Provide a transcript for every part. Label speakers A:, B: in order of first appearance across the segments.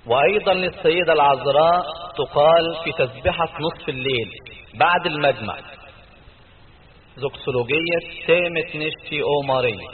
A: وأيضا للسيدة العذراء تقال في تسبحة نصف الليل بعد المجمع زوكسولوجية تامت نشتي أو ماريا.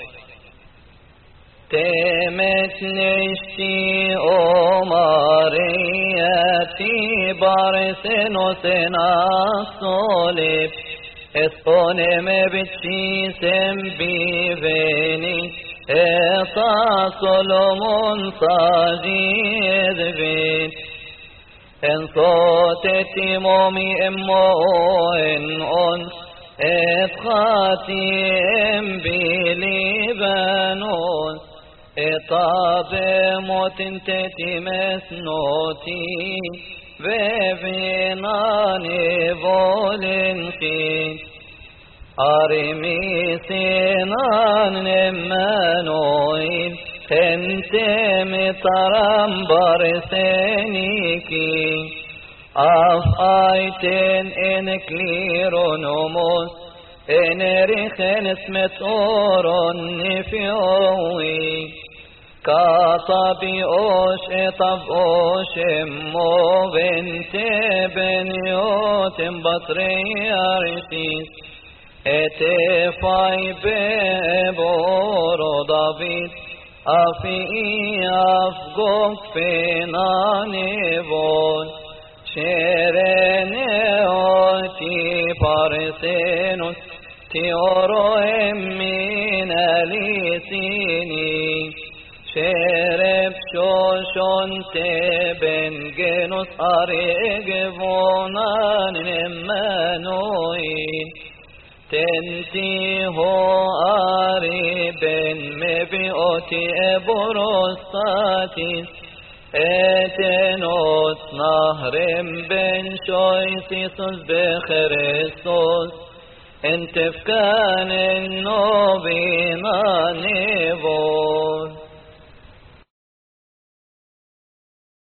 A: تامت نشتي أو ماريا تي بارسنوسن الصليب اسقونم بتشيسم بيفيني اتا سولومون ساجيد بين ان صوتتي مومي امو ان انس اتخاتي ام بليبانون اطاب موتن تتي مسنوتي بفيناني فولنكي أرمي سنان نمانوين خنتم ترم برسنيكي أفايتن إن كليرونوموس إن ريخن اسمت أورون نفيوي كاطبي أوش إطب أوش مو بنت بنيوت بطري أرشيس اتفاي ببورو دافيد أفي أفقوك فيناني بون شيرني أوتي بارسينوس تيورو امين أليسيني شرب شوشون تبن جنوس أريق فونان نمانوين تنتي هو أريبن مبيوتي أبروستاتين اتنوت نهرم بن شويسيسوس بخريستوس انت فكان النوبينا نيفو